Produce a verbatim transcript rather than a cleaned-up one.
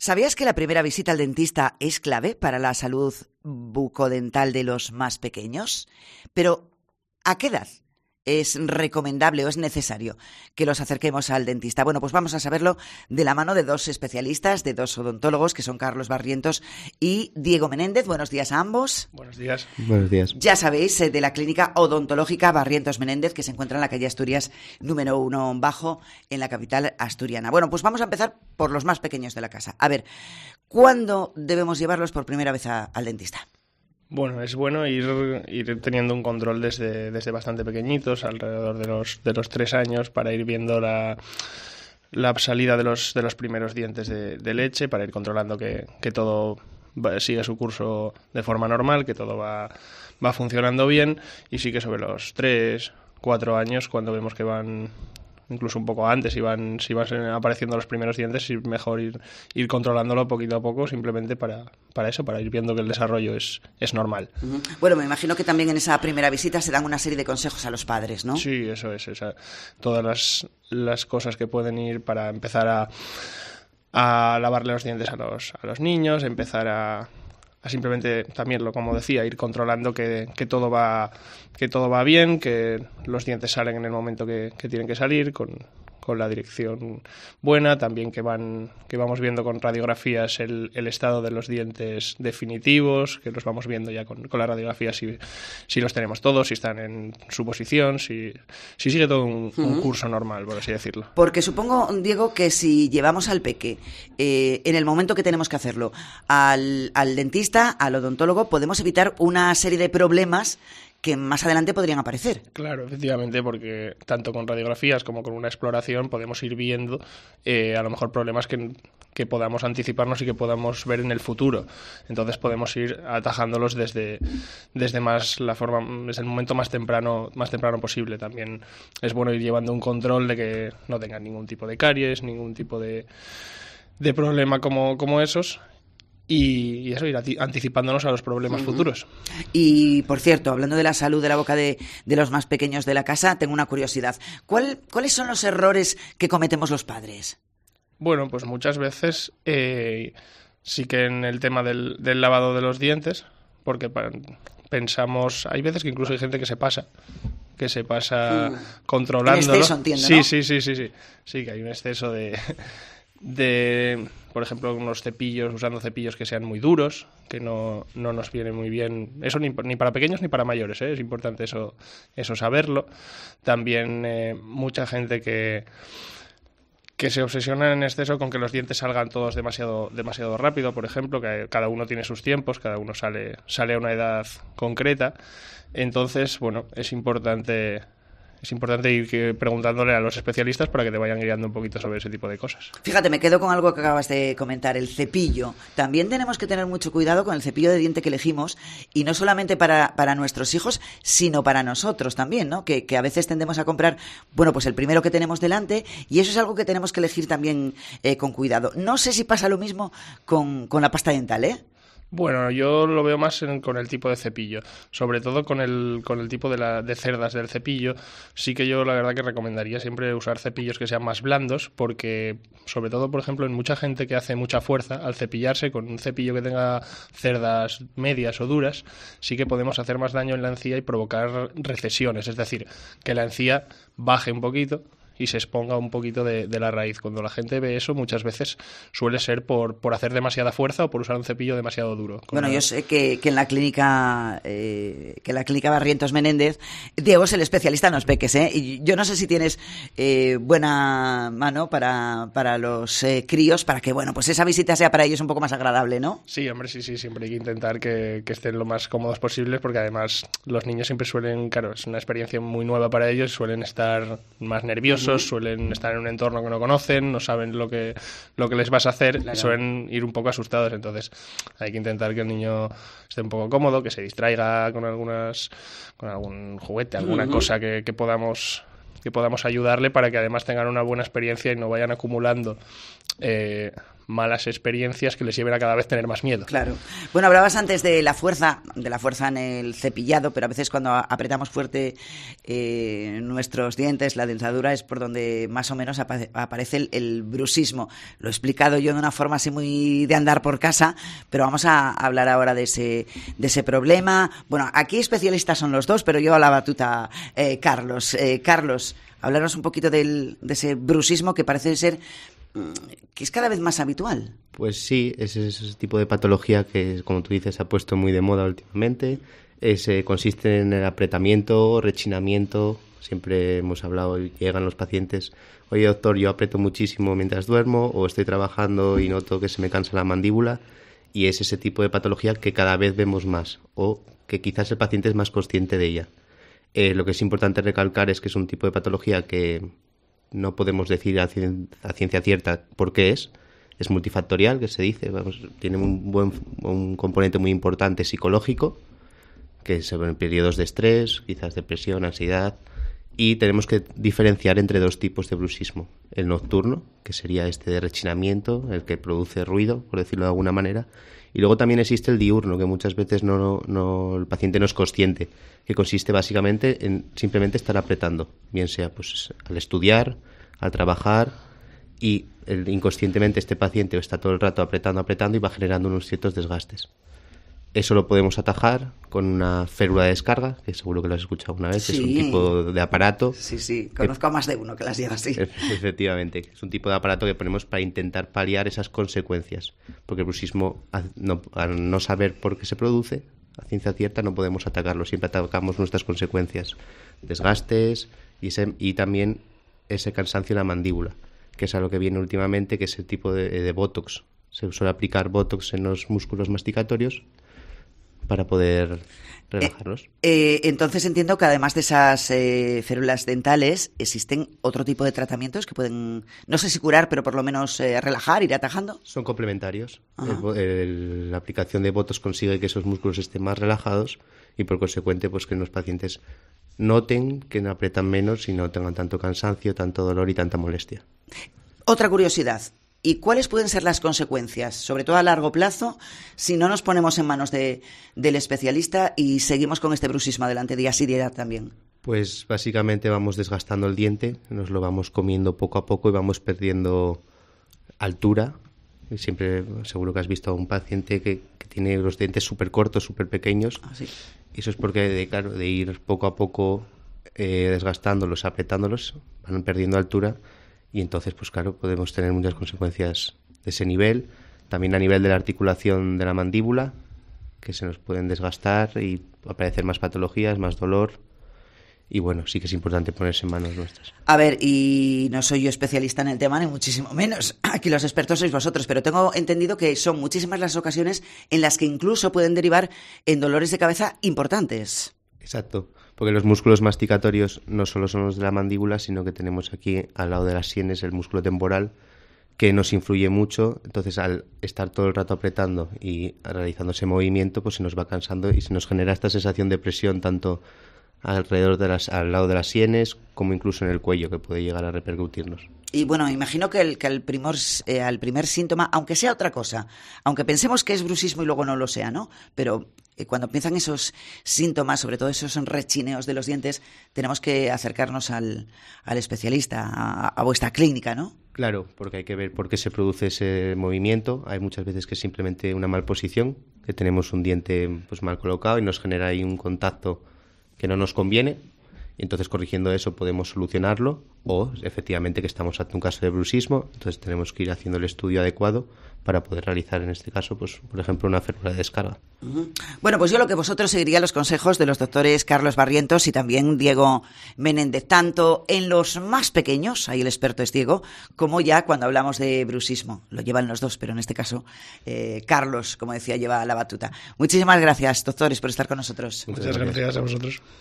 ¿Sabías que la primera visita al dentista es clave para la salud bucodental de los más pequeños? Pero, ¿a qué edad es recomendable o es necesario que los acerquemos al dentista? Bueno, pues vamos a saberlo de la mano de dos especialistas, de dos odontólogos, que son Carlos Barrientos y Diego Menéndez. Buenos días a ambos. Buenos días. Buenos días. Ya sabéis, de la clínica odontológica Barrientos Menéndez, que se encuentra en la calle Asturias número uno bajo, en la capital asturiana. Bueno, pues vamos a empezar por los más pequeños de la casa. A ver, ¿cuándo debemos llevarlos por primera vez a, al dentista? Bueno, es bueno ir, ir teniendo un control desde, desde bastante pequeñitos, alrededor de los, de los tres años, para ir viendo la, la salida de los, de los primeros dientes de, de leche, para ir controlando que, que todo va, sigue su curso de forma normal, que todo va, va funcionando bien, y sí que sobre los tres, cuatro años, cuando vemos que van, incluso un poco antes, si van, si van apareciendo los primeros dientes, es mejor ir, ir controlándolo poquito a poco, simplemente para, para eso, para ir viendo que el desarrollo es, es normal. Uh-huh. Bueno, me imagino que también en esa primera visita se dan una serie de consejos a los padres, ¿no? Sí, eso es, esa, todas las, las cosas que pueden ir para empezar a, a lavarle los dientes a los, a los niños, empezar a... a simplemente también, lo como decía, ir controlando que, que todo va que todo va bien, que los dientes salen en el momento que, que tienen que salir, con, con la dirección buena, también que van que vamos viendo con radiografías el, el estado de los dientes definitivos, que los vamos viendo ya con, con la radiografía si, si los tenemos todos, si están en su posición, si, si sigue todo un, uh-huh. un curso normal, por así decirlo. Porque supongo, Diego, que si llevamos al peque eh, en el momento que tenemos que hacerlo al, al dentista, al odontólogo, podemos evitar una serie de problemas que más adelante podrían aparecer. Claro, efectivamente, porque tanto con radiografías como con una exploración podemos ir viendo eh, a lo mejor problemas que, que podamos anticiparnos y que podamos ver en el futuro. Entonces podemos ir atajándolos desde, desde más la forma, desde el momento más temprano, más temprano posible. También es bueno ir llevando un control de que no tengan ningún tipo de caries, ningún tipo de, de problema como, como esos. Y, y eso, ir anticipándonos a los problemas uh-huh. futuros. Y, por cierto, hablando de la salud de la boca de, de los más pequeños de la casa, tengo una curiosidad. ¿Cuál, ¿Cuáles son los errores que cometemos los padres? Bueno, pues muchas veces eh, sí que en el tema del, del lavado de los dientes, porque para, pensamos, hay veces que incluso hay gente que se pasa, que se pasa uh, controlándolo. En exceso, entiendo, sí, ¿no? sí, sí, sí, sí, sí, que hay un exceso de... de, por ejemplo, unos cepillos, usando cepillos que sean muy duros, que no, no nos viene muy bien. Eso ni, ni para pequeños ni para mayores, ¿eh? Es importante eso, eso saberlo. También eh, mucha gente que, que se obsesiona en exceso con que los dientes salgan todos demasiado, demasiado rápido, por ejemplo, que cada uno tiene sus tiempos, cada uno sale, sale a una edad concreta. Entonces, bueno, es importante... Es importante ir preguntándole a los especialistas para que te vayan guiando un poquito sobre ese tipo de cosas. Fíjate, me quedo con algo que acabas de comentar, el cepillo. También tenemos que tener mucho cuidado con el cepillo de diente que elegimos, y no solamente para, para nuestros hijos, sino para nosotros también, ¿no? Que, que a veces tendemos a comprar, bueno, pues el primero que tenemos delante, y eso es algo que tenemos que elegir también eh, con cuidado. No sé si pasa lo mismo con, con la pasta dental, ¿eh? Bueno, yo lo veo más en, con el tipo de cepillo, sobre todo con el con el tipo de, la, de cerdas del cepillo. Sí que yo la verdad que recomendaría siempre usar cepillos que sean más blandos, porque sobre todo, por ejemplo, en mucha gente que hace mucha fuerza al cepillarse con un cepillo que tenga cerdas medias o duras, sí que podemos hacer más daño en la encía y provocar recesiones, es decir, que la encía baje un poquito y se exponga un poquito de, de la raíz. Cuando la gente ve eso, muchas veces suele ser por, por hacer demasiada fuerza o por usar un cepillo demasiado duro. Bueno, la... yo sé que, que en la clínica eh, que en la clínica Barrientos Menéndez, Diego es el especialista en los peques, ¿eh? Y yo no sé si tienes eh, buena mano para, para los eh, críos, para que, bueno, pues esa visita sea para ellos un poco más agradable, ¿no? Sí, hombre, sí, sí, siempre hay que intentar que, que estén lo más cómodos posibles, porque además los niños siempre suelen, claro, es una experiencia muy nueva para ellos, suelen estar más nerviosos, suelen estar en un entorno que no conocen, no saben lo que lo que les vas a hacer, claro. Y suelen ir un poco asustados. Entonces hay que intentar que el niño esté un poco cómodo, que se distraiga con algunas con algún juguete, alguna uh-huh. cosa que, que podamos que podamos ayudarle, para que además tengan una buena experiencia y no vayan acumulando eh, malas experiencias que les lleven a cada vez tener más miedo. Claro. Bueno, hablabas antes de la fuerza, de la fuerza en el cepillado, pero a veces cuando apretamos fuerte eh, nuestros dientes, la dentadura, es por donde más o menos apa- aparece el, el bruxismo. Lo he explicado yo de una forma así muy de andar por casa, pero vamos a hablar ahora de ese, de ese problema. Bueno, aquí especialistas son los dos, pero yo a la batuta, eh, Carlos. Eh, Carlos, hablarnos un poquito del, de ese bruxismo que parece ser que es cada vez más habitual. Pues sí, es ese tipo de patología que, como tú dices, se ha puesto muy de moda últimamente. Es, eh, consiste en el apretamiento, rechinamiento. Siempre hemos hablado, llegan los pacientes, oye doctor, yo aprieto muchísimo mientras duermo o estoy trabajando y noto que se me cansa la mandíbula, y es ese tipo de patología que cada vez vemos más o que quizás el paciente es más consciente de ella. Eh, lo que es importante recalcar es que es un tipo de patología que no podemos decir a, cien, a ciencia cierta por qué es. Es multifactorial, que se dice. Vamos, tiene un, buen, un componente muy importante psicológico, que son periodos de estrés, quizás depresión, ansiedad. Y tenemos que diferenciar entre dos tipos de bruxismo. El nocturno, que sería este de rechinamiento, el que produce ruido, por decirlo de alguna manera. Y luego también existe el diurno, que muchas veces no, no, el paciente no es consciente, que consiste básicamente en simplemente estar apretando, bien sea pues al estudiar, al trabajar, y el, inconscientemente este paciente está todo el rato apretando, apretando y va generando unos ciertos desgastes. Eso lo podemos atajar con una férula de descarga, que seguro que lo has escuchado una vez. Sí. Es un tipo de aparato. Sí, sí, conozco que, a más de uno que las lleva así. Efectivamente, es un tipo de aparato que ponemos para intentar paliar esas consecuencias, porque el bruxismo, al no, al no saber por qué se produce, a ciencia cierta no podemos atacarlo, siempre atacamos nuestras consecuencias, desgastes y, ese, y también ese cansancio en la mandíbula, que es a lo que viene últimamente, que es el tipo de, de Botox. Se suele aplicar Botox en los músculos masticatorios para poder relajarlos. Eh, eh, entonces entiendo que además de esas eh, férulas dentales, existen otro tipo de tratamientos que pueden, no sé si curar, pero por lo menos eh, relajar, ir atajando. Son complementarios. El, el, la aplicación de Botox consigue que esos músculos estén más relajados y por consecuente pues que los pacientes noten que no aprietan menos y no tengan tanto cansancio, tanto dolor y tanta molestia. Otra curiosidad. ¿Y cuáles pueden ser las consecuencias, sobre todo a largo plazo, si no nos ponemos en manos de, del especialista y seguimos con este bruxismo adelante día sí día también? Pues básicamente vamos desgastando el diente, nos lo vamos comiendo poco a poco y vamos perdiendo altura. Y siempre seguro que has visto a un paciente que, que tiene los dientes súper cortos, súper pequeños. Ah, sí. Y eso es porque, de, claro, de ir poco a poco eh, desgastándolos, apretándolos, van perdiendo altura. Y entonces, pues claro, podemos tener muchas consecuencias de ese nivel. También a nivel de la articulación de la mandíbula, que se nos pueden desgastar y aparecer más patologías, más dolor. Y bueno, sí que es importante ponerse en manos nuestras. A ver, y no soy yo especialista en el tema, ni muchísimo menos. Aquí los expertos sois vosotros, pero tengo entendido que son muchísimas las ocasiones en las que incluso pueden derivar en dolores de cabeza importantes. Exacto, porque los músculos masticatorios no solo son los de la mandíbula, sino que tenemos aquí al lado de las sienes el músculo temporal, que nos influye mucho. Entonces, al estar todo el rato apretando y realizando ese movimiento, pues se nos va cansando y se nos genera esta sensación de presión tanto alrededor de las, al lado de las sienes como incluso en el cuello, que puede llegar a repercutirnos. Y bueno, imagino que, el, que el primer, eh, al primer síntoma, aunque sea otra cosa, aunque pensemos que es bruxismo y luego no lo sea, ¿no? Pero eh, cuando empiezan esos síntomas, sobre todo esos rechineos de los dientes, tenemos que acercarnos al, al especialista, a, a vuestra clínica, ¿no? Claro, porque hay que ver por qué se produce ese movimiento. Hay muchas veces que es simplemente una malposición, que tenemos un diente pues mal colocado y nos genera ahí un contacto que no nos conviene, y entonces corrigiendo eso podemos solucionarlo, o efectivamente que estamos ante un caso de bruxismo, entonces tenemos que ir haciendo el estudio adecuado para poder realizar en este caso, pues por ejemplo, una férula de descarga. Uh-huh. Bueno, pues yo lo que vosotros seguiría los consejos de los doctores Carlos Barrientos y también Diego Menéndez, tanto en los más pequeños, ahí el experto es Diego, como ya cuando hablamos de bruxismo. Lo llevan los dos, pero en este caso eh, Carlos, como decía, lleva la batuta. Muchísimas gracias, doctores, por estar con nosotros. Muchas gracias a vosotros.